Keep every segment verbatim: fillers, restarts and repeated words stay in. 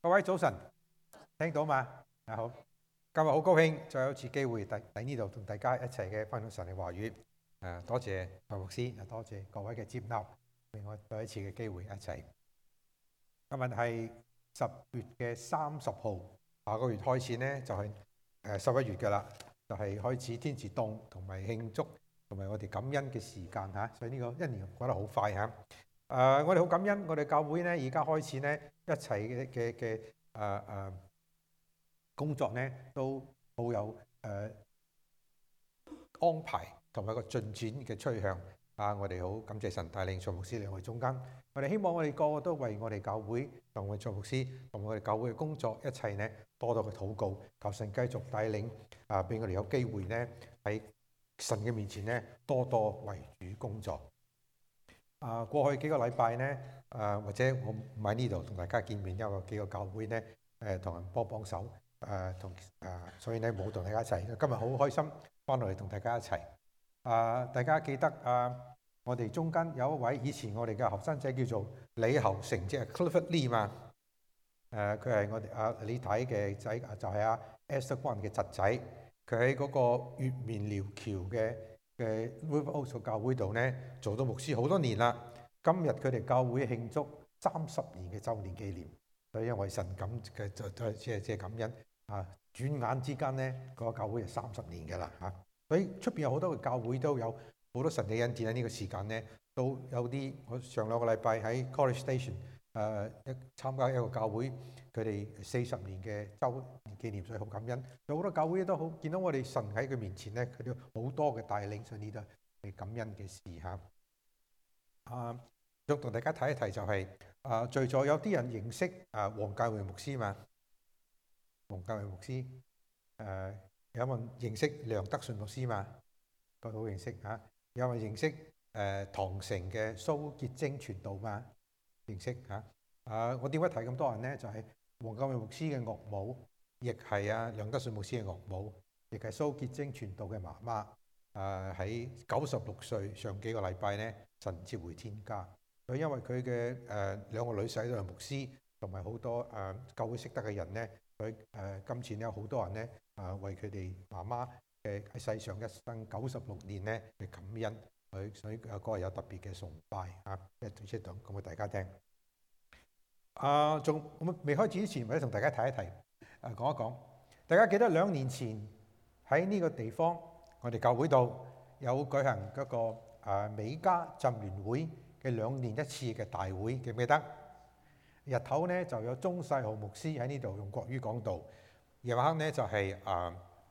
各位早晨，聽到嘛？大家好，今日好高興再有一次機會喺喺呢度同大家一齊嘅分享神嘅話語。誒，多謝蔡牧師，多謝各位嘅接納，俾我再一次嘅機會一齊。今日係十月嘅三十號，下個月開始呢就係誒十一月㗎啦，就係開始天時凍同埋慶祝同埋我哋感恩嘅時間嚇，所以呢個一年過得好快嚇。誒，我哋好感恩，我哋教會呢而家開始呢一齊嘅嘅嘅誒誒工作呢都好有誒安排同埋個進展嘅趨向啊！我哋好感謝神帶領蔡牧師兩位中間，我哋希望我哋個個都為我哋教會同埋蔡牧師同埋我哋教會嘅工作一齊呢多多嘅禱告，求神繼續帶領啊，俾我哋有機會呢喺神嘅面前呢多多為主工作。啊，過去幾個禮拜呢，誒或者我唔喺呢度同大家見面，因為幾個教會呢誒同人幫幫手，誒同誒，所以呢冇同大家一齊。今日好開心翻落嚟同大家一齊。啊，大家記得啊，我哋中間有一位以前我哋嘅後生仔叫做李侯成，即係 Clifford Lee 嘛。誒，佢係我哋阿李太嘅仔，就係阿 Esther Kwan 嘅侄仔。佢喺嗰個月面寮橋嘅嘅 River Oaks 教會度呢，做到牧師好多年啦。今日佢哋教會慶祝三十年嘅週年紀念，所以因為神感嘅就就即係即係感恩啊！轉眼之間呢，個教會係三十年嘅啦嚇。所以出邊有好多嘅教會都有好多神嘅恩典喺呢個時間呢，都有啲我上兩個禮拜喺 College Station 誒一參加一個教會，佢哋四十年嘅週年紀念，所以好感恩。有好多教會都好見到我哋神喺佢面前呢，佢哋好多嘅帶領，所以呢度係感恩嘅事嚇。啊，想同大家睇一睇就係啊，在座有啲人認識啊黃介榮牧師嘛？黃介榮牧師誒，有冇人認識梁德順牧師嘛？個個認識嚇。有冇人認識誒唐城嘅蘇潔貞傳道嘛？認識嚇。啊，我點解提咁多人咧？就係黃介榮牧師嘅岳母，亦係啊梁德順牧師嘅岳母，亦係蘇潔貞傳道嘅媽媽。誒喺九十六歲，上幾個禮拜咧，神接回天家。佢因為佢嘅誒兩個女婿都係牧師，同埋好多誒教會識得嘅人咧，佢誒今次有好多人咧啊為佢哋媽媽嘅喺世上一生九十六年咧嘅感恩，佢所以嗰個有特別嘅崇拜啊，即係對出講講俾大家聽。啊，仲未開始之前，或者同大家睇一睇，誒講一講。大家記得兩年前喺呢個地方，我哋教會度有舉行嗰個誒美加浸聯會嘅兩年一次嘅大會，記唔記得？日頭咧就有鐘世豪牧師喺呢度用國語講道，夜晚黑咧就係誒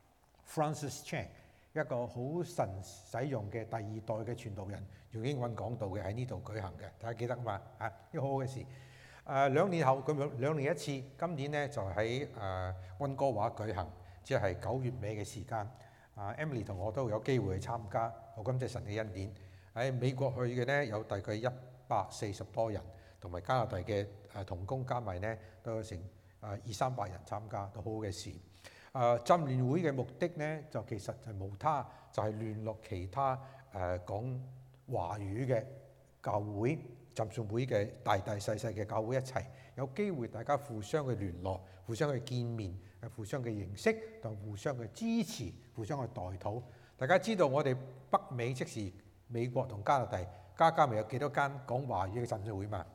Francis Chan 一個好神使用嘅第二代嘅傳道人，用英文講道嘅喺呢度舉行嘅，大家記得嘛？啊，呢個好好嘅事。誒兩年後咁樣兩年一次，今年咧就喺誒溫哥華舉行，即係九月尾嘅時間。啊 Emily 同我都有機會去參加，好感謝神嘅恩典。喺美國去嘅咧有大概一百四十多人，同埋加拿大嘅誒同工加埋咧都有成誒二三百人參加，都好好嘅事。誒浸聯會嘅目的咧就其實就無他，就係聯絡其他誒講華語嘅教會。浸信會嘅大大細細嘅教會一齊有機會，大家互相嘅聯絡、互相嘅見面、互相嘅認識同互相嘅支持、互相嘅代禱。大家知道我哋北美即是美國同加拿大加加埋有幾多間講華語嘅浸信會嘛？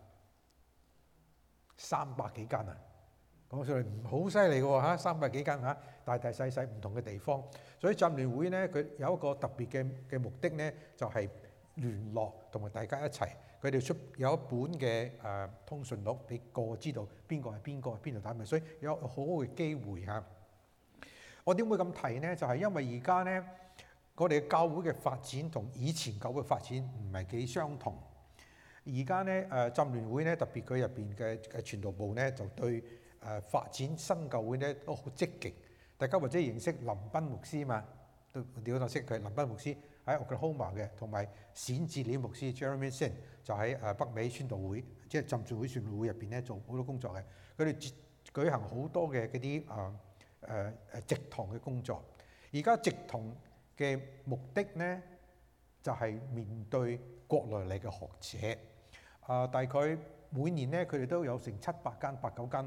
三百幾間啊！講上嚟唔好犀利嘅喎嚇，三百幾間嚇，大大細細唔同嘅地方。所以浸聯會咧，佢有一個特別嘅嘅目的咧，就係聯絡同埋大家一齊。佢哋出有一本嘅誒通訊錄，俾個個知道邊個係邊個，邊度打咩，所以有好好嘅機會嚇。我點會咁提呢？就係因為而家呢，我哋教會嘅發展同以前教會發展唔係幾相同。而家呢誒浸聯會呢，特別佢入邊嘅嘅傳道部呢，就對誒發展新教會呢都好積極。大家或者認識林彬牧師嘛？都點都識佢。林彬牧師喺 Oklahoma 嘅，同埋冼志禮牧師 Jeremy Sin 就喺誒北美宣道會，即係浸信會宣道會入邊咧做好多工作嘅。佢哋舉行好多嘅嗰啲誒誒誒植堂嘅工作。而家植堂嘅目的咧，就係面對國內嚟嘅學者。啊，大概每年咧，佢哋都有成七百間、八九間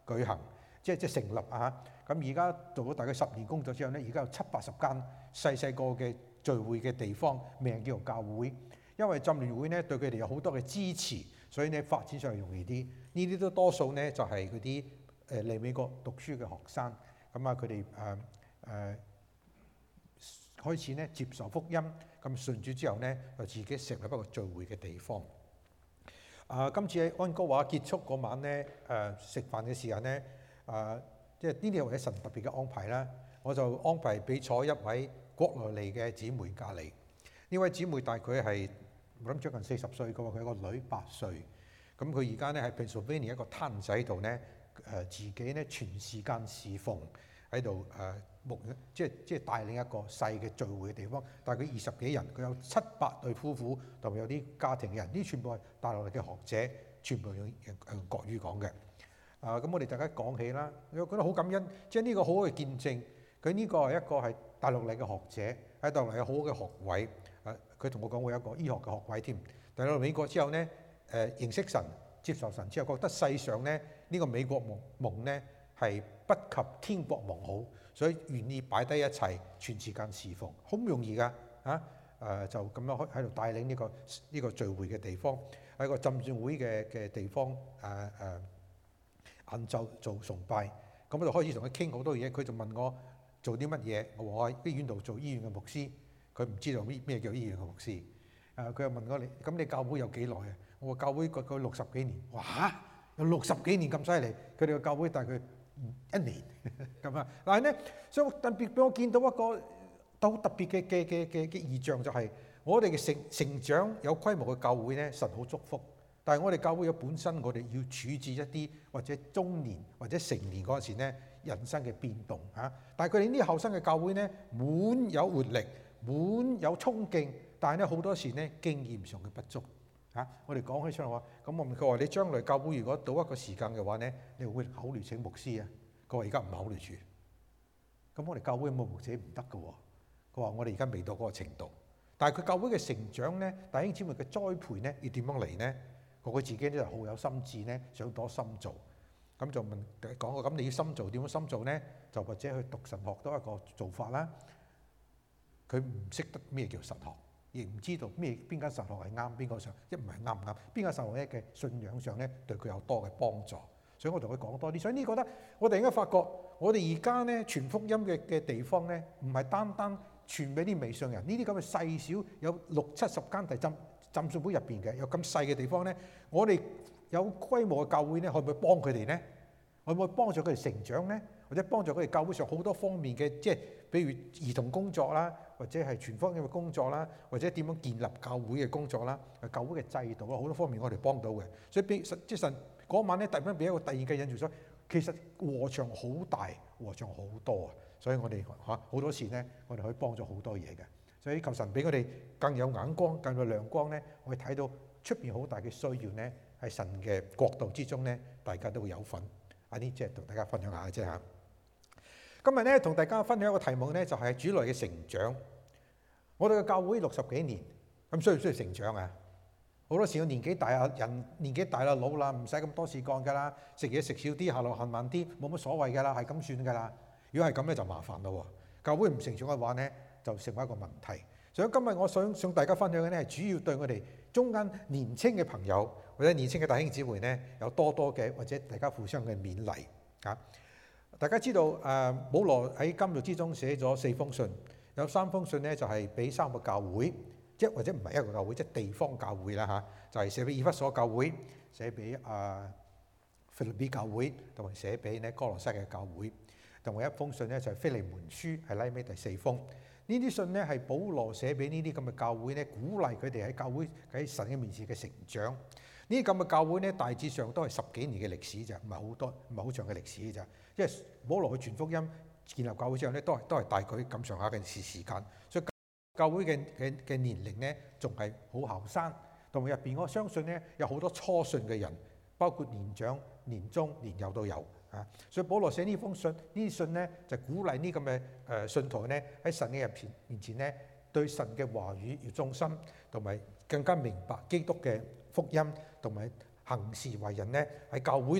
舉行，即係即係成立啊！咁而家做咗大概十年工作之後咧，而家有七八十間細細個嘅聚會嘅地方，名叫做教會。因為浸聯會咧對佢哋有好多嘅支持，所以咧發展上係容易啲。呢啲都多數咧就係嗰啲誒嚟美國讀書嘅學生，咁啊佢哋誒誒開始咧接受福音，咁信主之後咧就自己成立一個聚會嘅地方。啊，今次喺安哥華結束嗰晚咧，誒食飯嘅時間咧，啊即係呢啲係為咗神特別嘅安排啦。我就安排俾坐一位國內嚟嘅姊妹隔離。呢位姊妹大概係我諗將近四十歲嘅喎，佢個女八歲。咁佢而家咧喺 Pennsylvania 一個攤仔度咧，誒自己咧全時間侍奉喺度誒牧，即係即係帶領一個細嘅聚會嘅地方，大概二十幾人，佢有七八對夫婦同埋有啲家庭嘅人，呢全部係大陸嚟嘅學者，全部用誒國語講嘅。啊，咁我哋大家講起啦，我覺得好感恩，即係呢個好好嘅見證。佢呢個係一個係大陸嚟嘅學者，喺大陸嚟有好好嘅學位。誒，佢同我講會有一個醫學嘅學位添。但係到美國之後咧，誒認識神、接受神之後，覺得世上咧呢個美國夢夢咧係不及天國夢好，所以願意擺低一切，全時間侍奉，好唔容易㗎嚇。誒就咁樣喺度帶領呢個呢個聚會嘅地方，喺個浸信會嘅嘅地方誒誒晏晝做崇拜，咁我就開始同佢傾好多嘢。佢就問我做啲乜嘢，我話我喺醫院度做醫院嘅牧師。佢唔知道咩咩叫醫院嘅牧師。誒，佢又問我你咁你教會有幾耐啊？我話教會個個六十幾年。哇！有六十幾年咁犀利，佢哋嘅教會大概一年咁啊。但係咧，所以特別俾我見到一個都特別嘅嘅嘅嘅嘅異象，就係我哋嘅成成長有規模嘅教會咧，神好祝福。但係我哋教會嘅本身，我哋要處置一啲或者中年或者成年嗰陣時咧，人生嘅變動嚇。但係佢哋呢啲後生嘅教會咧，滿有活力，滿有衝勁，但係咧好多時咧經驗上嘅不足嚇。我哋講起出嚟話，咁我問佢話：你將來教會如果到一個時間嘅話咧，你會考慮請牧師啊？佢話：而家唔考慮住。咁我哋教會冇牧者唔得㗎喎。佢話：我哋而家未到嗰個程度。但係佢教會嘅成長咧，弟兄姊妹嘅栽培咧，要點樣嚟咧？佢自己都係好有心志咧，想多深造。咁就問講過，咁你要深造點樣深造咧？就或者去讀神學都係一個做法啦。佢唔識得咩叫神學，亦唔知道咩邊間神學係啱，邊個上一唔係啱唔啱，邊間神學咧嘅信仰上咧對佢有多嘅幫助。所以我同佢講多啲。所以呢個咧，我哋應該發覺，我哋而家咧傳福音嘅嘅地方咧，唔係單單傳俾啲未信人，呢啲咁嘅細小有六七十間大浸浸信會入邊嘅，有咁細嘅地方咧，我哋有規模嘅教會咧，可唔可以幫佢哋咧？可唔可以幫助佢哋成長咧？或者幫助佢哋教會上好多方面嘅，即係比如兒童工作啦，或者係傳福音嘅工作啦，或者點樣建立教會嘅工作啦，教會嘅制度啦，好多方面我哋幫到嘅。所以俾即係神嗰晚咧，突然間俾一個第二嘅印象，所以其實禾場好大，禾場好多啊！所以我哋嚇好多時咧，我哋可以幫助好多嘢嘅。所以求神俾我哋更有眼光、更有亮光咧，我哋睇到出邊好大嘅需要咧，喺神嘅國度之中咧，大家都會有份。啊，呢即係同大家分享下嘅啫嚇。今日咧同大家分享一個題目咧，就係主內嘅成長。我哋嘅教會六十幾年，咁需唔需要成長啊？好多時我年紀大啊，人年紀大啦，老啦，唔使咁多事幹㗎啦，食嘢食少啲，下落行慢啲，冇乜所謂㗎啦，係咁算㗎啦。如果係咁咧，就麻煩咯喎。教會唔成長嘅話咧，就成為一個問題。所以今日我想想大家分享嘅咧，係主要對我哋中間年青嘅朋友或者年青嘅弟兄姊妹咧，有多多嘅或者大家互相嘅勉勵嚇。大家知道誒，保羅喺監獄之中寫咗四封信，有三封信咧就係俾三個教會，即或者唔係一個教會，即係地方教會啦嚇，就係寫俾以弗所教會，寫俾啊腓立比教會，同埋寫俾咧哥羅西嘅教會。同埋一封信咧就係腓利門書，係拉尾第四封。呢啲信咧係保羅寫俾呢啲咁嘅教會咧，鼓勵佢哋喺教會喺神嘅面前嘅成長。呢啲咁嘅教會咧，大致上都係十幾年嘅歷史咋，唔係好多，唔係好長嘅歷史咋。因為保羅去傳福音、建立教會之後咧，都係都係大概咁上下嘅時時間。所以教會嘅嘅嘅年齡咧，仲係好後生。同埋入邊，我相信咧有好多初信嘅人，包括年長、年中、年幼都有。啊！所以保羅寫呢封信，呢啲信咧就鼓勵呢咁嘅誒信徒咧喺神嘅入邊面前咧，對神嘅話語要忠心，同埋更加明白基督嘅福音，同埋行事為人咧喺教會度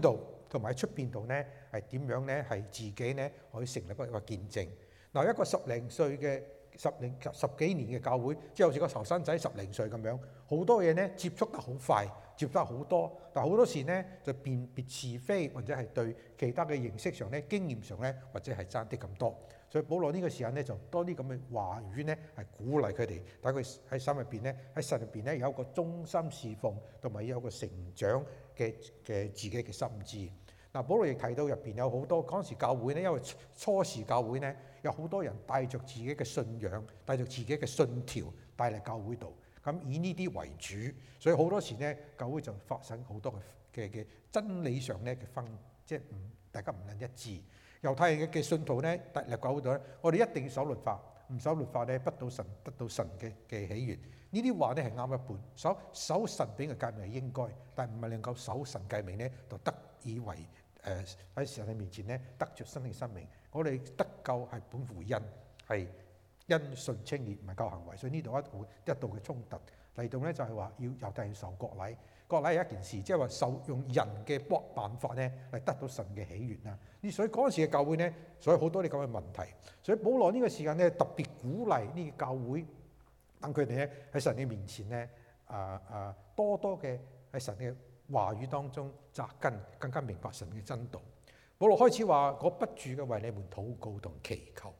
同埋喺出邊度咧係點樣咧係自己咧可以成立一個見證。嗱，一個十零歲嘅十零十幾年嘅教會，即係好似個後生仔十零歲咁樣，好多嘢咧接觸得好快，接觸得好多，但係好多時咧就辨別是非，或者係對其他嘅認識上咧、經驗上咧，或者係爭啲咁多。所以保羅呢個時間咧就多啲咁嘅話語咧，係鼓勵佢哋，等佢喺心入邊咧，喺神入邊咧有一個忠心侍奉，同埋有一個成長嘅嘅自己嘅心志。嗱，保羅亦提到入邊有好多嗰陣時教會咧，因為初時教會咧有好多人帶着自己嘅信仰，帶着自己嘅信條帶嚟教會度，咁以呢啲為主，所以好多時咧教會就發生好多嘅嘅嘅真理上咧嘅分，即係唔大家唔能一致。猶太人嘅信徒咧，踏入教會度咧，我哋一定要守律法，唔守律法咧，不到神得到神嘅嘅喜悅。呢啲話咧係啱一半，守守神俾嘅誡命係應該，但係唔係能夠守神誡命咧，就得以為誒喺神嘅面前咧得着新嘅生命。我哋得救係本乎恩，係因信稱義，唔係靠行為。所以呢度一度一度嘅衝突嚟到咧，就係話要猶太人受割禮。割禮係一件事，即係話受用人嘅幫辦法咧嚟得到神嘅喜悅啦。呢所以嗰陣時嘅教會咧，所以好多啲咁嘅問題。所以保羅呢個時間咧特別鼓勵呢個教會，等佢哋咧喺神嘅面前咧啊啊多多嘅喺神嘅話語當中扎根，更加明白神嘅真道。保羅開始話：我不住嘅為你們禱告同祈求。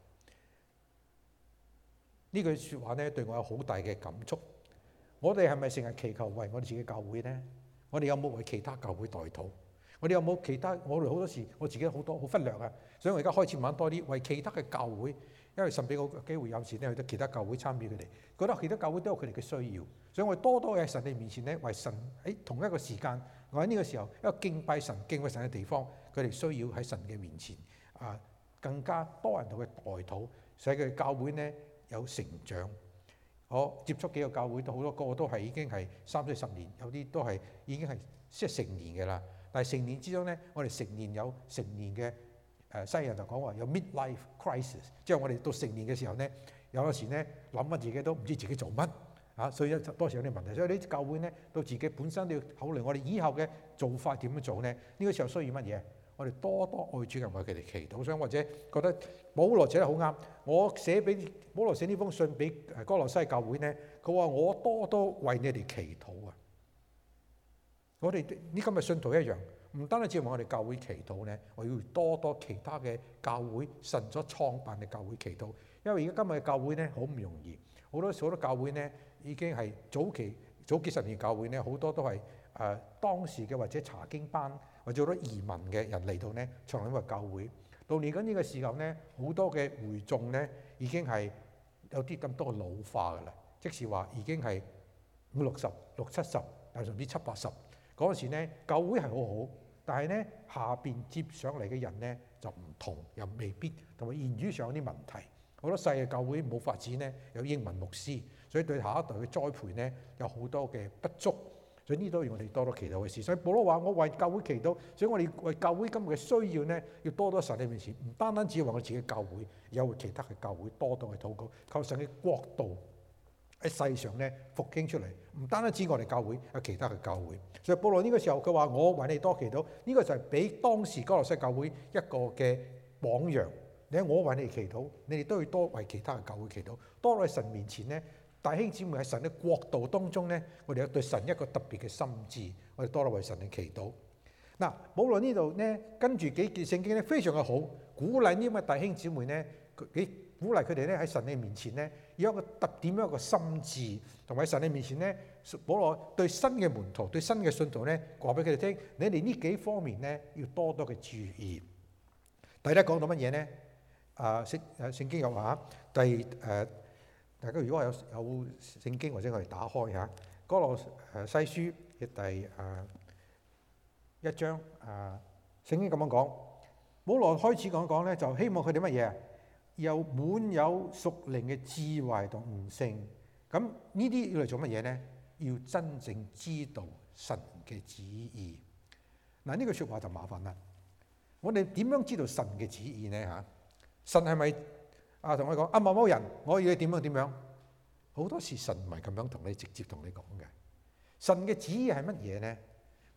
呢句説話咧對我有好大嘅感觸。我哋係咪成日祈求為我哋自己教會呢？我哋有冇為其他教會代禱？我哋有冇其他？我哋好多時我自己好多好忽略啊！所以我而家開始慢慢多啲為其他嘅教會，因為神俾我機會有時咧去到其他教會參與佢哋，覺得其他教會都有佢哋嘅需要，所以我哋多多喺神嘅面前咧為神喺同一個時間，我喺呢個時候一個敬拜神、敬畏神嘅地方，佢哋需要喺神嘅面前啊更加多人同佢代禱，使佢教會咧有成長。我接觸幾個教會都好多個都係已經係三四十年，有啲都係已經係即係成年嘅啦。但係成年之中咧，我哋成年有成年嘅誒西人就講話有 midlife crisis，即係我哋到成年嘅時候咧，有陣時咧諗下自己都唔知自己做乜啊，所以有多時有啲問題。所以呢啲教會咧，到自己本身都要考慮我哋以後嘅做法點樣做咧？呢個時候需要乜嘢？我哋多多愛主人為佢哋祈禱，所以或者覺得保羅寫得好啱。我寫俾保羅寫呢封信俾哥羅西教會咧，佢話我多多為你哋祈禱啊！我哋呢今日信徒一樣，唔單單只為我哋教會祈禱咧，我要多多其他嘅教會神所創辦嘅教會祈禱。因為而家今日嘅教會咧好唔容易，好多好多教會咧已經係早期早幾十年教會咧，好多都係誒、呃、當時嘅或者查經班。或者好多移民嘅人嚟到咧，創立一個教會。到嚟緊呢個時候咧，好多嘅會眾咧已經係有啲咁多嘅老化噶啦，即是話已經係五六十、六七十，但甚至七八十嗰陣時咧，教會係好好，但係咧下邊接上嚟嘅人咧就唔同，又未必同埋言語上有啲問題。好多細嘅教會冇發展咧，有英文牧師，所以對下一代嘅栽培咧有好多嘅不足。所以呢都要我哋多多祈禱嘅事。所以保羅話：我為教會祈禱，所以我哋為教會今日嘅需要咧，要多多神嘅面前，唔單單只係為我自己教會，有為其他嘅教會多多去禱告，求神嘅國度喺世上咧復興出嚟。唔單單止我哋教會，有其他嘅教會。所以保羅呢個時候佢話：我為你多祈禱，呢個就係俾當時哥羅西教會一個嘅榜樣。你睇我為你哋祈禱，你哋都要多為其他嘅教會祈禱，多喺神面前咧。弟兄姊妹喺神嘅國度當中咧，我哋有對神一個特別嘅心志，我哋多啲為神嘅祈禱。嗱，保羅呢度咧跟住幾節聖經咧非常嘅好，鼓勵呢啲弟兄姊妹咧，幾鼓勵佢哋咧喺神嘅面前咧，有一個特點一個心志，同埋喺神嘅面前咧，保羅對新嘅門徒、對新嘅信徒咧，話俾佢哋聽，你哋呢幾方面咧要多多嘅注意。第一講到乜嘢咧？啊，聖誒聖經有話，第誒。大家如果有有聖經或者我哋打開下哥羅西書嘅第誒一章啊，聖經咁樣講，保羅開始講講咧，就希望佢哋乜嘢？又滿有屬靈嘅智慧同悟性。咁呢啲要嚟做乜嘢咧？要真正知道神嘅旨意。嗱，呢句説話就麻煩啦。我哋點樣知道神嘅旨意咧？嚇，神係咪？啊，同我講啊，某某人，我要你點樣點樣？好多時神唔係咁樣同你直接同你講嘅。神嘅旨意係乜嘢咧？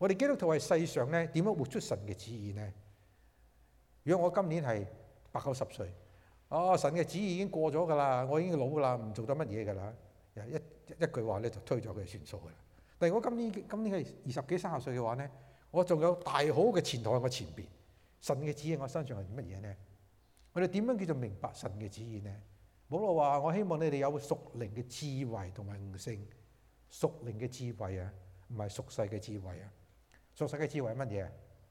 我哋基督徒喺世上咧點樣活出神嘅旨意呢？如果我今年係八九十歲，哦，神嘅旨意已經過咗㗎啦，我已經老㗎啦，唔做得乜嘢㗎啦，一一句話咧就推咗佢算數㗎啦。但係我今年今年係二十幾三十歲嘅話咧，我仲有大好嘅前途喺我前邊，神嘅旨意喺我身上係乜嘢呢？我哋點樣叫做明白神嘅旨意呢？保羅話：我希望你哋有屬靈嘅智慧同埋悟性。屬靈嘅智慧啊，唔係屬世嘅智慧啊。屬世嘅智慧係乜嘢？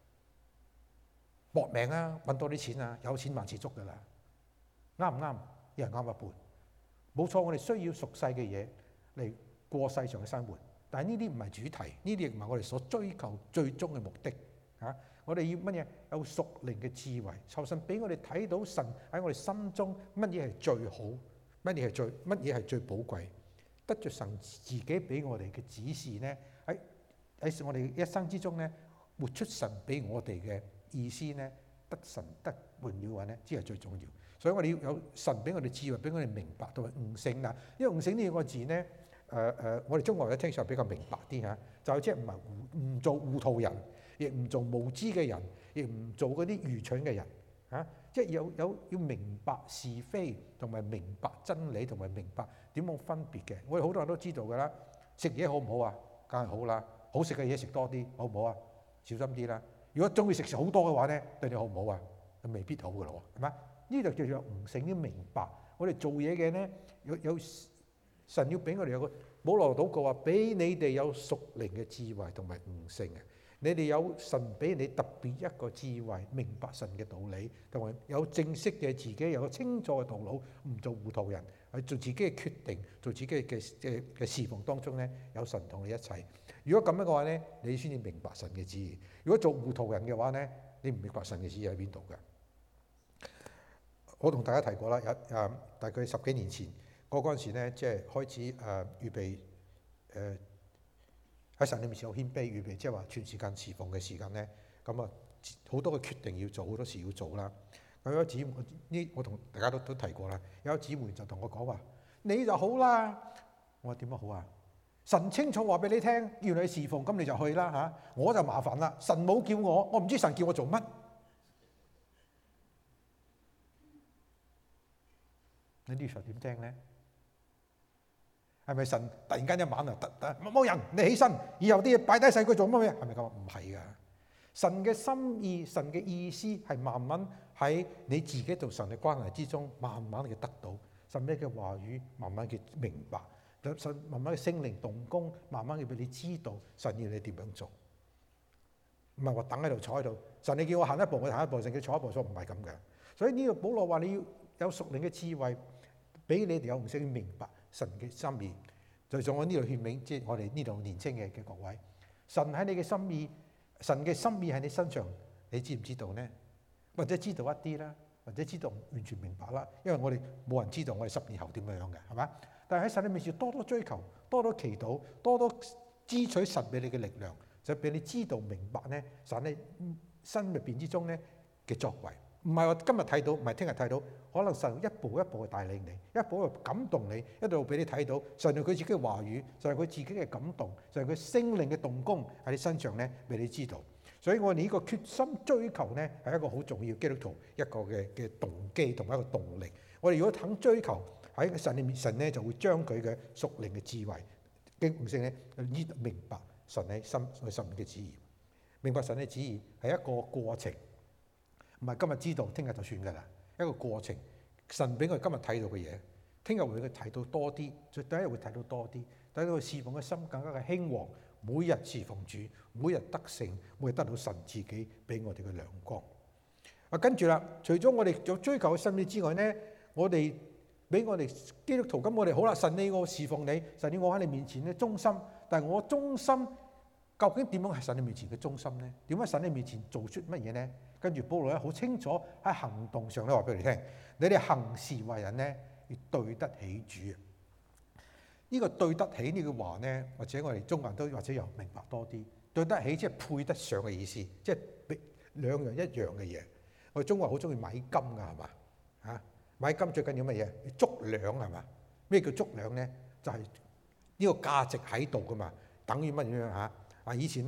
搏命啊，揾多啲錢啊，有錢萬事足㗎啦。啱唔啱？一人啱一半。冇錯，我哋需要屬世嘅嘢嚟過世上嘅生活，但係呢啲唔係主題，呢啲亦唔係我哋所追求最終嘅目的啊！我哋要乜嘢？有屬靈嘅智慧，求神俾我哋睇到神喺我哋心中乜嘢係最好，乜嘢係最乜嘢係最寶貴，得着神自己俾我哋嘅指示呢，喺喺我哋一生之中呢，活出神俾我哋嘅意思呢，得神得榮耀嘅話呢，先係最重要。所以我哋要有神俾我哋智慧，俾我哋明白同埋悟性嗱。因為悟性呢個字呢，誒、呃、誒、呃，我哋中國人聽上比較明白啲嚇，就即係唔係唔做糊塗人，亦唔做無知嘅人，亦唔做嗰啲愚蠢嘅人嚇，即係有有要明白是非，同埋明白真理，同埋明白點樣分別嘅。我哋好多人都知道㗎啦，食嘢好唔好啊？梗係好啦，好食嘅嘢食多啲，好唔好啊？小心啲啦。如果中意食食好多嘅話咧，對你好唔好啊？未必好㗎咯，係嘛？呢度叫做悟性，要明白我哋做嘢嘅咧，有有神要俾我哋有個保羅禱告話，俾你哋有屬靈嘅智慧同埋悟性啊！你哋有神俾你特別一個智慧，明白神嘅道理，同埋有正式嘅自己有個清楚嘅頭腦，唔做糊塗人，去做自己嘅決定，做自己嘅嘅嘅侍奉當中咧，有神同你一齊。如果咁樣嘅話咧，你先至明白神嘅旨意。如果做糊塗人嘅話咧，你唔明白神嘅旨意喺邊度㗎？我同大家提過啦，有誒大概十幾年前，我嗰陣時咧，即係開始誒預備誒喺神裏面有謙卑預備，即係話全時間侍奉嘅時間咧，咁啊好多嘅決定要做，好多事要做啦。有個姊妹呢，我同大家都都提過啦。有個姊妹就同我講話：你就好啦。我話點樣好啊？神清楚話俾你聽，要你侍奉，咁你就去啦嚇。我就麻煩啦，神冇叫我，我唔知神叫我做乜。你呢場點聽咧？係咪神突然間一晚啊，突突冇人，你起身，以後啲嘢擺低晒佢做乜嘢？係咪咁？唔係噶，神嘅心意，神嘅意思係慢慢喺你自己同神嘅關係之中，慢慢嘅得到神咩嘅話語，慢慢嘅明白，神慢慢嘅聖靈動工，慢慢嘅俾你知道神要你點樣做。唔係話等喺度坐喺度，神你叫我行一步，我行一步；神叫坐一步，所以唔係咁嘅。所以呢個保羅話你要有屬靈嘅智慧，俾你哋有悟性去明白神嘅心意。就從我呢度勸勉，即係我哋呢度年青嘅嘅各位，神喺你嘅心意，神嘅心意喺你身上，你知唔知道呢？或者知道一啲啦，或者知道完全明白啦。因為我哋冇人知道我哋十年後點樣嘅，係嘛？但係喺神嘅面前多多追求，多多祈禱，多多支取神俾你嘅力量，就俾你知道明白呢神喺心入邊之中呢嘅作為。唔係話今日睇到，唔係聽日睇到，可能神一步一步去帶領你，一步一步感動你，一路俾你睇到神用佢自己嘅話語，神用佢自己嘅感動，神用佢聖靈嘅動工喺你身上咧，俾你知道。所以我哋呢個決心追求咧，係一個好重要基督徒一個嘅嘅動機同埋一個動力。我哋如果肯追求喺神裏面，神咧就會將佢嘅屬靈嘅智慧、經悟性咧，依明白神喺心喺心嘅旨意，明白神嘅旨意係一個過程。唔係今日知道，聽日就算㗎啦。一個過程，神俾我哋今日睇到嘅嘢，聽日會佢睇到多啲，再第一日會睇到多啲，睇到佢侍奉嘅心更加嘅興旺，每日侍奉主，每日得勝，每日得到神自己俾我哋嘅亮光。啊，跟住啦，除咗我哋有追求嘅心意之外呢，我哋俾我哋基督徒咁，我哋好啦，神你我侍奉你，神你我喺你面前咧忠心，但係我忠心究竟點樣喺神你面前嘅忠心呢？點喺神你面前做出乜嘢呢？跟住保羅咧好清楚喺行動上咧話俾你聽，你哋行事為人咧要對得起主啊！呢個對得起呢句話咧，或者我哋中國人都或者又明白多啲，對得起即係配得上嘅意思，即係兩樣一樣嘅嘢。我哋中國人好中意買金㗎，係嘛？嚇，買金最緊要乜嘢？要足兩係嘛？咩叫足兩咧？就係呢個價值喺度㗎嘛，等於乜嘢樣嚇？啊，以前咧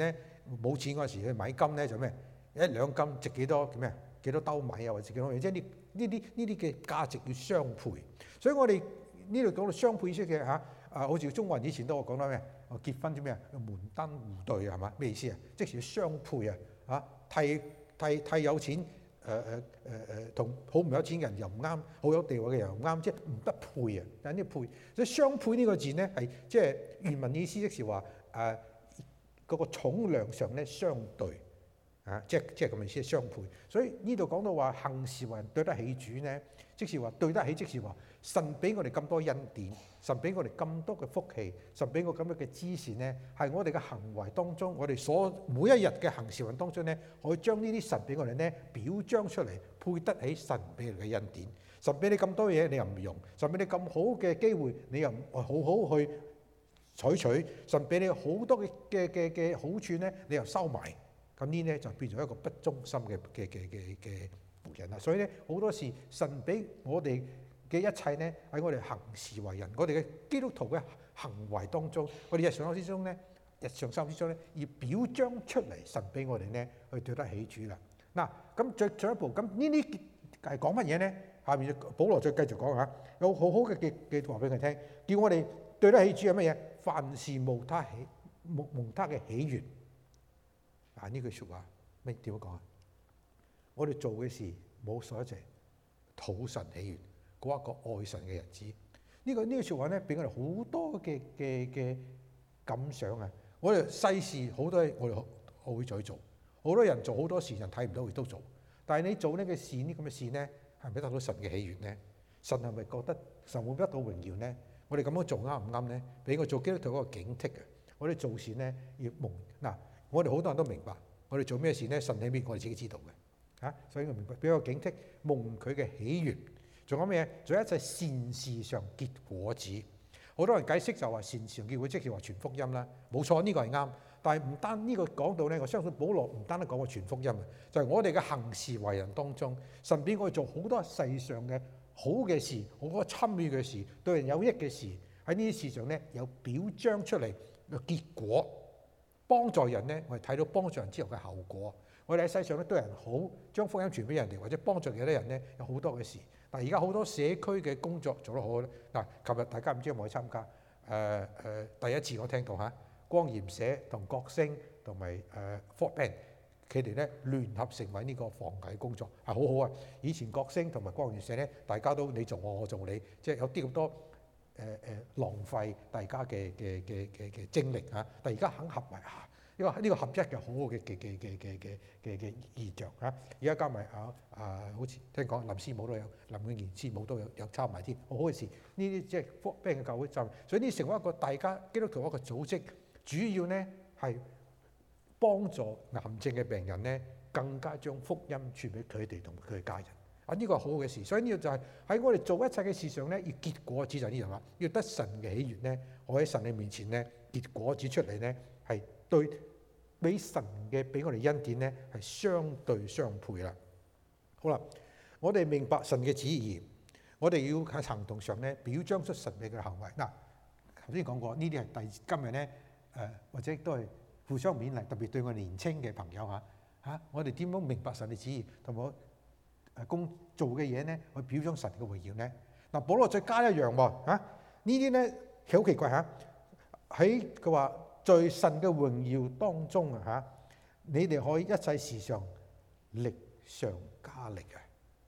冇錢嗰時去買金咧就咩？一兩金值幾多叫咩？幾多兜米啊，或者幾多嘢？即係呢呢啲呢啲嘅價值要相配。所以我哋呢度講到相配意思嘅嚇啊，好似中國人以前都我講到咩？我結婚啲咩啊？門當戶對係嘛？咩意思啊？即係要相配啊！嚇，太太太有錢誒誒誒誒，同好唔有錢嘅人又唔啱，好有地位嘅人又唔啱，即係唔得配啊！但係呢個配，所以相配呢個字咧係即係原文意思，即是話誒嗰個重量上咧相對。啊，即係即係咁嘅意思，相配。所以呢度講到話行事為人對得起主咧，即是話對得起，即是話神俾我哋咁多恩典，神俾我哋咁多嘅福氣，神俾我咁樣嘅知識咧，係我哋嘅行為當中，我哋所每一日嘅行事為當中咧，可以將呢啲神俾我哋咧表彰出嚟，配得起神俾我哋嘅恩典。神俾你咁多嘢，你又唔用；神俾你咁好嘅機會，你又唔好好去採取；神俾你好多嘅嘅嘅嘅好處咧，你又收埋。咁呢咧就變咗一個不忠心嘅嘅嘅嘅嘅僕人啦。所以咧好多時神俾我哋嘅一切咧喺我哋行事為人，我哋嘅基督徒嘅行為當中，我哋日常生活之中咧，日常生活之中咧要表彰出嚟，神俾我哋咧去對得起主啦。嗱，咁再進一步，咁呢啲係講乜嘢咧？下面保羅再繼續講下，有好好嘅嘅嘅話俾佢聽，叫我哋對得起主係乜嘢？凡事無他喜，蒙蒙他嘅喜悅。啊！呢句説話咩點樣講啊？我哋做嘅事冇所一隻討神喜悅，過一個愛神嘅日子。呢個呢句説話咧，俾我哋好多嘅嘅嘅感想啊！我哋世事好多我哋我會再做，好多人做好多事，人睇唔到亦都做。但係你做呢個事呢咁嘅事咧，係咪得到神嘅喜悅咧？神係咪覺得神會得到榮耀咧？我哋咁樣做啱唔啱咧？俾我做基督徒嗰個警惕啊！我哋做事咧要蒙嗱。我哋好多人都明白，我哋做咩事咧，神喺邊，我哋自己知道嘅嚇，所以我明白，俾個警惕，蒙佢嘅喜悅，仲有咩嘢？仲有一切善事上結果子。好多人解釋就話善事上結果，即係話傳福音啦。冇錯，呢個係啱。但係唔單呢個講到咧，我相信保羅唔單單講過傳福音啊，就係我哋嘅行事為人當中，神俾我哋做好多世上嘅好嘅事，好多參與嘅事，對人有益嘅事，喺呢啲事上咧有表彰出嚟嘅結果。幫助人咧，我哋睇到幫助人之後嘅後果。我哋喺世上咧對人好，將福音傳俾人哋，或者幫助其他人咧，有好多嘅事。但係而家好多社區嘅工作做得好好咧。嗱，琴日大家唔知有冇去參加？誒、呃、誒、呃，第一次我聽到嚇，光鹽社同國星同埋誒 Fort Bend，佢哋咧聯合成為呢個防偽工作係好好啊！以前國星同埋光鹽社咧，大家都你做我，我做你，即係有啲咁多。誒誒浪費大家嘅嘅嘅嘅嘅精力嚇，但係而家肯合埋嚇，呢個呢個合一嘅好好嘅嘅嘅嘅嘅嘅嘅嘅異象嚇。而家加埋啊啊，好似聽講林師母都有，林永賢師母都有有參埋添，好好嘅事。呢啲即係福音嘅教會就，所以呢成為一個大家基督徒一個組織，主要咧係幫助癌症嘅病人咧，更加將福音傳俾佢哋同佢嘅家人。啊！呢個係好好嘅事，所以呢個就係喺我哋做一切嘅事上咧，要結果子就係呢樣啦。要得神嘅喜悅咧，我喺神嘅面前咧，結果子出嚟咧，係對俾神嘅俾我哋恩典咧，係相對相配啦。好啦，我哋明白神嘅旨意，我哋要喺行動上咧表彰出神嘅嘅行為。嗱，頭先講過呢啲係第今日咧誒，或者都係互相勉勵，特別對我哋年青嘅朋友嚇嚇，我哋點樣明白神嘅旨意同埋誒工做嘅嘢咧，去表彰神嘅榮耀咧。嗱，保羅再加一樣喎嚇，呢啲咧好奇怪嚇。喺佢話在神嘅榮耀當中啊嚇，你哋可以一切事上力上加力啊！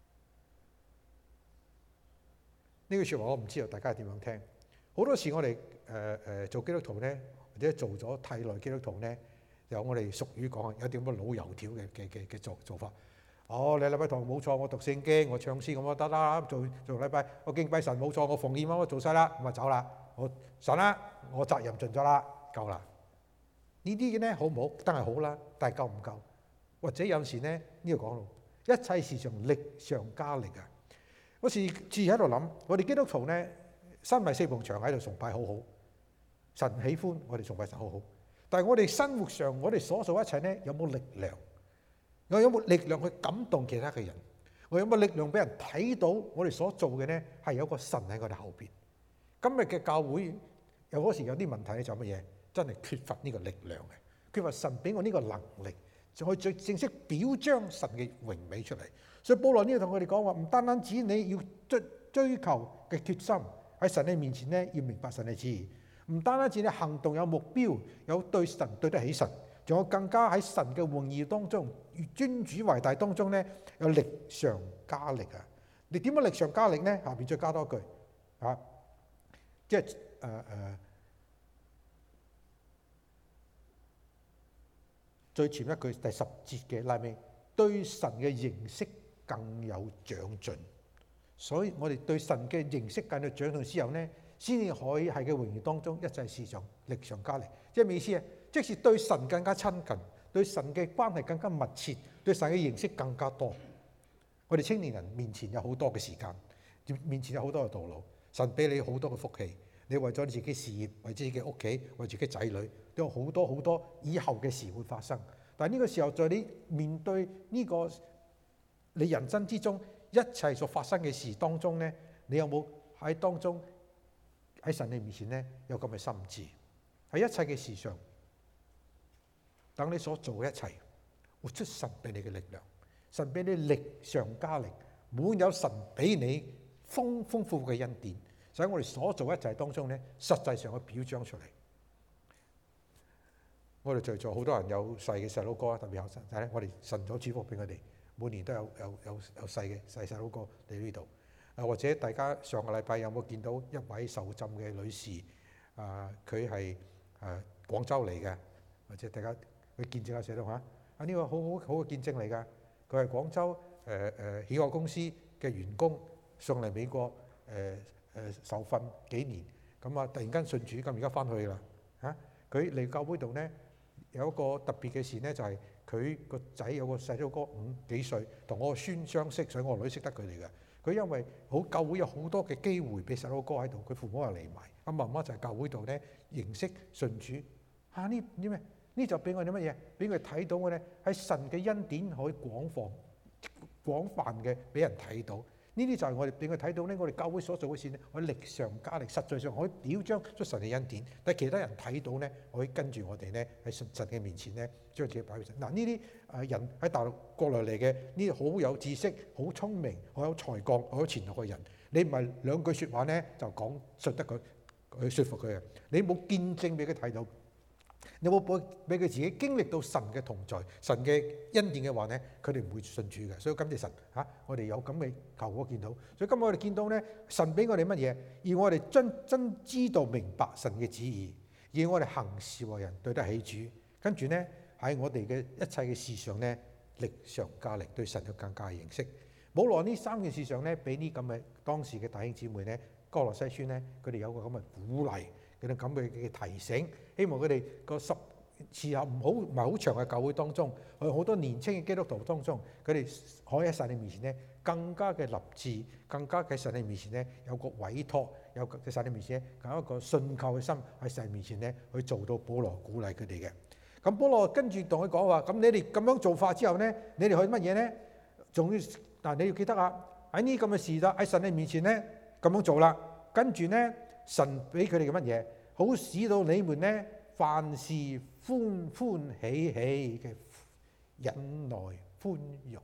呢句説話我唔知道大家點樣聽。好多時我哋誒誒做基督徒咧，或者做咗太耐基督徒咧，有我哋俗語講有啲咁嘅老油條嘅嘅嘅嘅做做法。哦，你禮拜堂冇錯，我讀聖經，我唱詩咁啊得啦，做做禮拜，我敬拜神冇錯，我奉獻乜我做晒啦，咁啊走啦，我神啦，我責任盡咗啦，夠啦。呢啲嘅咧好唔好？真係好啦，但係夠唔夠？或者有時咧呢度講到一切事上力上加力啊！我時自然喺度諗，我哋基督徒咧身為四埲牆喺度崇拜好好，神喜歡我哋崇拜神好好，但係我哋生活上我哋所做一切咧有冇力量？我有冇力量去感動其他嘅人？我有冇力量俾人睇到我哋所做嘅咧係有個神喺我哋後邊？今日嘅教會有嗰時有啲問題咧就係乜嘢？真係缺乏呢個力量嘅， 缺乏神俾我呢個能力，就可以正式表彰神嘅榮美出嚟。所以保羅呢度同我哋講話，唔單單止你要追追求嘅決心喺神嘅面前咧，要明白神嘅旨意；唔單單止你行動有目標，有對神對得起神，仲有更加喺神嘅榮耀當中，以尊主為大當中咧，有力上加力啊！你點樣力上加力咧？下邊再加多句啊，即係誒誒最前一句第十節嘅拉尾，對神嘅認識更有長進。所以我哋對神嘅認識更有長進之後咧，先至可以喺嘅榮耀當中一切事上力上加力。即係咩意思啊？即是對神更加親近，對神嘅關係更加密切，對神嘅認識更加多。我哋青年人面前有好多嘅時間，面前有好多嘅道路，神俾你好多嘅福氣，你為咗你自己事業，為自己嘅屋企，為自己仔女，都有好多好多以後嘅事會發生。但係呢個時候，在你面對呢個你人生之中一切所發生嘅事當中咧，你有冇喺當中喺神嘅面前咧有咁嘅心志？喺一切嘅事上，等你所做嘅一切活出神俾你嘅力量，神俾你力上加力，滿有神俾你豐豐富嘅恩典，使我哋所做一切當中咧，實際上去表彰出嚟。我哋在座好多人有細嘅細佬哥，特別後生仔咧，我哋神咗祝福俾佢哋，每年都有有有有細嘅細細佬哥嚟呢度。啊，或者大家上個禮拜有冇見到一位受浸嘅女士？啊，佢係誒廣州嚟嘅，或者大家去見證下寫到嚇。啊，呢個好好好嘅見證嚟㗎。佢係廣州誒誒險惡公司嘅員工，上嚟美國誒誒受訓幾年，咁啊突然間信主，咁而家翻去啦嚇。佢嚟教會度咧。有一個特別嘅事咧，就係佢個仔有個細佬哥五幾歲，同我個孫相識，所以我個女識得佢哋嘅。佢因為好教會有好多嘅機會俾細佬哥喺度，佢父母又嚟埋，咁媽媽就係教會度咧認識信主。嚇呢啲咩？呢就俾我哋乜嘢？俾佢睇到我咧喺神嘅恩典可以廣泛廣泛嘅俾人睇到。呢啲就係我哋俾佢睇到咧，我哋教會所做嘅事咧，可以力上加力，實際上可以表彰出神嘅恩典。但係其他人睇到咧，可以跟住我哋咧喺神嘅面前咧，將自己擺喺神。嗱，呢啲誒人喺大陸國內嚟嘅，呢啲好有知識、好聰明、好有才幹、好有前途嘅人，你唔係兩句説話咧就講信得佢去説服佢嘅，你冇見證俾佢睇到。你有冇俾佢自己經歷到神嘅同在、神嘅恩典嘅話咧，佢哋唔會信主嘅。所以感謝神嚇、啊，我哋有咁嘅效果見到。所以今日我哋見到咧，神俾我哋乜嘢？而我哋真真知道明白神嘅旨意，而我哋行事為人對得起主。跟住咧喺我哋嘅一切嘅事上咧，力上加力，對神有更加認識。保羅呢三件事上咧，俾呢咁嘅當時嘅弟兄姊妹咧，哥羅西書咧，佢哋有個咁嘅鼓勵。佢哋咁嘅嘅提醒，希望佢哋個十時候唔好唔係好長嘅教會當中，去好多年輕嘅基督徒當中，佢哋可以喺神嘅面前咧，更加嘅立志，更加喺神嘅面前咧有個委託，有喺神嘅面前咧有一個信靠嘅心喺神面前咧去做到保羅鼓勵佢哋嘅。咁保羅跟住同佢講話：咁你哋咁樣做法之後咧，你哋去乜嘢咧？仲要嗱，你要記得啊！喺呢咁嘅事啦，喺神嘅面前咧咁樣做啦，跟住咧。神俾佢哋嘅乜嘢，好使到你們咧，凡事歡歡喜喜嘅忍耐寬容。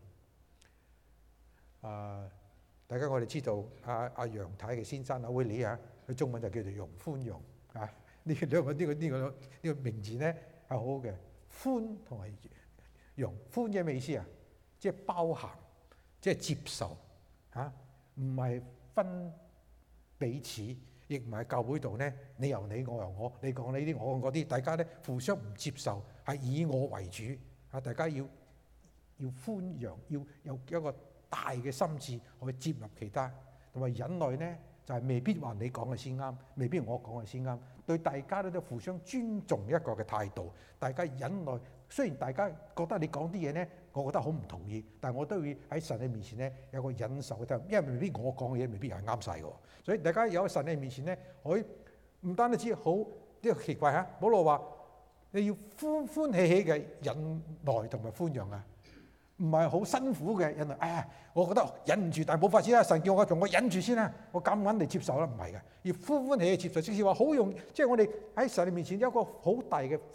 啊，大家我哋知道阿阿楊太嘅先生阿威利啊，佢中文就叫做容寬容啊。呢兩個呢個呢個呢個名字咧係好好嘅，寬同埋容。寬嘅咩意思啊？即係包含，即係接受嚇，唔係分彼此。亦唔係教會度咧，你由你，我由我，你講呢啲，我講嗰啲，大家咧互相唔接受，係以我為主啊！大家要要寬容，要有一個大嘅心志去接納其他，同埋忍耐咧，就係未必話你講嘅先啱，未必我講嘅先啱，對大家咧都互相尊重一個嘅態度，大家忍耐。雖然大家覺得你講啲嘢咧，我覺得好唔同意，但係我都會喺神嘅面前咧有個忍受嘅態度，因為未必我講嘅嘢未必係啱晒嘅。所以大家有神喺面前咧，可以唔單止好呢個奇怪嚇，保羅話你要歡歡喜喜嘅忍耐同埋寬容啊，唔係好辛苦嘅忍耐。哎呀，我覺得忍唔住，但係冇法子啦，神叫我做，我忍住先啦，我咁穩地接受啦，唔係嘅，要歡歡喜喜接受，即是話好用，即係我哋喺神嘅面前有一個好大嘅寬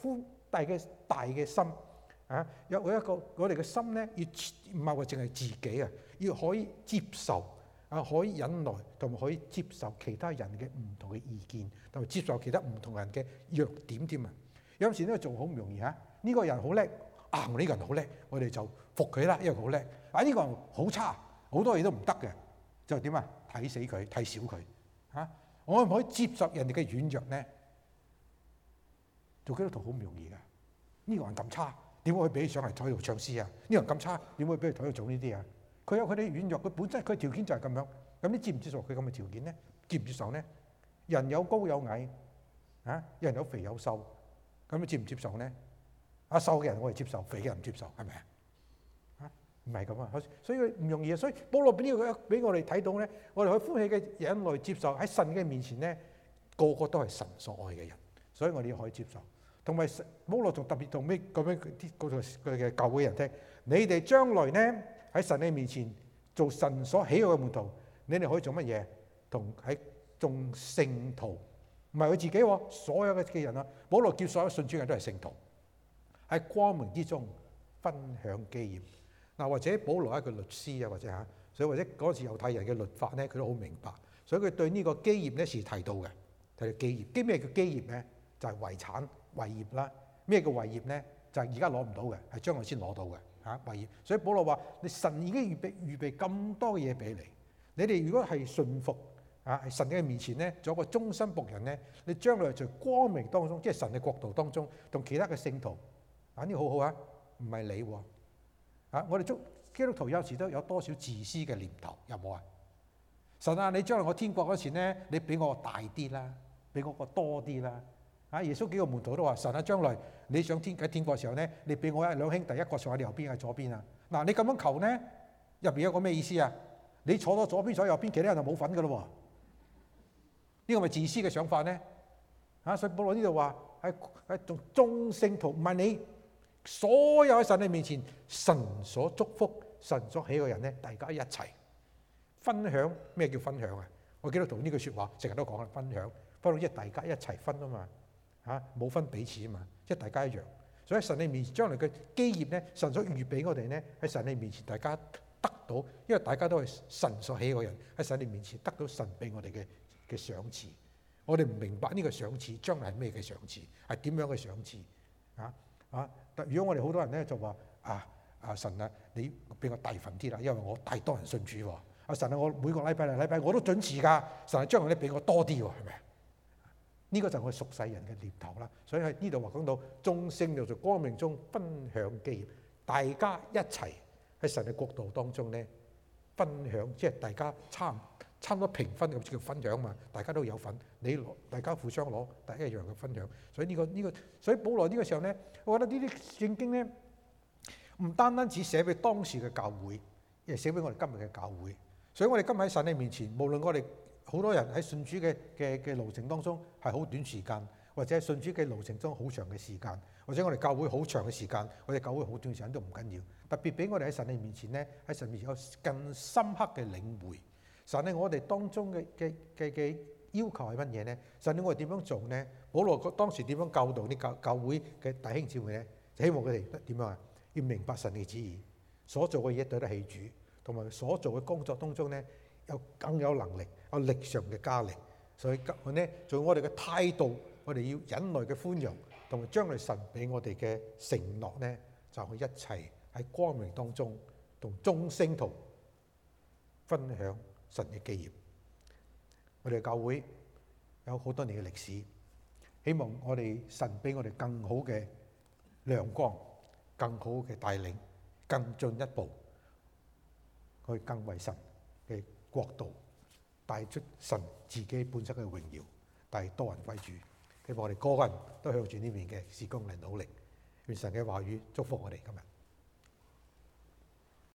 大嘅大嘅心啊，有一個我哋嘅心咧，要唔係話淨係自己啊，要可以接受啊，可以忍耐，同埋可以接受其他人嘅唔同嘅意見，同埋接受其他唔同人嘅弱點添啊。有時呢個做好唔容易嚇，呢個人好叻啊，我呢個人好叻，我哋就服佢啦，因為佢好叻。啊，呢個人好差，好多嘢都唔得嘅，就點啊？睇死佢，睇小佢嚇。我可唔可以接受人哋嘅軟弱咧？做基督徒好唔容易㗎。呢個人咁差，點可以俾佢上嚟台度唱詩啊？呢個人咁差，點可以俾佢台度做呢啲啊？佢有佢哋軟弱，佢本身佢條件就係咁樣。咁你接唔接受佢咁嘅條件咧？接唔接受咧？人有高有矮，啊，人有肥有瘦。咁你接唔接受咧？啊，瘦嘅人我哋接受，肥嘅人唔接受，係咪啊？啊，唔係咁啊，所以唔容易啊。所以保羅俾呢個俾我哋睇到咧，我哋可以歡喜嘅忍耐接受喺神嘅面前咧，個個都係神所愛嘅人，所以我哋可以接受。同埋保羅仲特別同咩咁樣啲嗰個佢嘅教會人聽，你哋將來咧喺神嘅面前做神所喜愛嘅門徒，你哋可以做乜嘢？同喺眾聖徒。唔係佢自己喎，所有嘅嘅人啊，保羅叫所有信主嘅人都係聖徒，喺光明之中分享基業。嗱，或者保羅係一個律師啊，或者嚇，所以或者嗰時猶太人嘅律法咧，佢都好明白，所以佢對呢個基業咧是提到嘅，提到基業。基咩叫基業咧？就係遺產遺業啦。咩叫遺業咧？就係而家攞唔到嘅，係將來先攞到嘅嚇遺業。所以保羅話：你神已經預備預備咁多嘢俾你，你哋如果係信服。啊！喺神嘅面前咧，做一個忠心僕人咧，你將來在光明當中，即係神嘅國度當中，同其他嘅聖徒，啊呢個好好啊，唔係你喎，啊我哋中基督徒有時都有多少自私嘅念頭，有冇啊？神啊，你將來我天國嗰時咧，你俾我大啲啦，俾我個多啲啦。啊！耶穌幾個門徒都話：神啊，將來你上天喺天國嘅時候咧，你俾我一兩兄弟，一個坐喺你右邊，一個左邊啊。嗱，你咁樣求咧，入邊有個咩意思啊？你坐到左邊，坐喺右邊，其他人就冇份噶咯喎。呢個咪自私嘅想法咧？啊，所以保羅呢度話係係眾眾聖徒，唔係你所有喺神嘅面前，神所祝福、神所喜嘅人咧，大家一齊分享。咩叫分享啊？我記得同呢句説話成日都講啦，分享分享即係大家一齊分啊嘛，嚇冇分彼此啊嘛，即係大家一樣。所以神嘅面前將來嘅基業咧，神所預備我哋咧，喺神嘅面前大家得到，因為大家都係神所喜嘅人，喺神嘅面前得到神俾我哋嘅嘅賞賜。我哋唔明白呢個賞賜將來係咩嘅賞賜，係點樣嘅賞賜啊啊！如果我哋好多人咧就話啊啊神啊，你俾我大份啲啦，因為我大多人信主喎。啊神啊，我每個禮拜嚟禮拜我都準時㗎。神啊，將來你俾我多啲喎，係咪啊？呢個就係我屬世人嘅念頭啦。所以喺呢度話講到眾聖徒在光明中分享基業，大家一齊喺神嘅國度當中咧分享，即係大家參。差唔多平分咁叫分享嘛，大家都有份，你攞大家互相攞，大家一樣嘅分享。所以呢個呢個，所以保羅呢個時候咧，我覺得呢啲聖經咧，唔單單只寫俾當時嘅教會，亦寫俾我哋今日嘅教會。所以我哋今日喺神嘅面前，無論我哋好多人喺信主嘅嘅嘅路程當中係好短時間，或者係信主嘅路程中好長嘅時間，或者我哋教會好長嘅時間，我哋教會好短時間都唔緊要。特別俾我哋喺神嘅面前咧，喺神面前有更深刻嘅領會。神喺我哋當中嘅嘅嘅嘅要求係乜嘢咧？神喺我哋點樣做咧？保羅當時點樣教導啲教教會嘅弟兄姊妹咧？就希望佢哋點樣啊？要明白神嘅旨意，所做嘅嘢對得起主，同埋所做嘅工作當中咧，有更有能力，有力上嘅加力。所以今咧，做我哋嘅態度，我哋要忍耐嘅寬容，同埋將來神俾我哋嘅承諾咧，就去一齊喺光明當中同眾聖徒分享神嘅基業。我哋教會有好多年嘅歷史，希望我哋神俾我哋更好嘅亮光，更好嘅帶領，更進一步去更為神嘅國度帶出神自己本身嘅榮耀，帶多人歸主。希望我哋個個人都向住呢邊嘅事工嚟努力，願神嘅話語祝福我哋今日。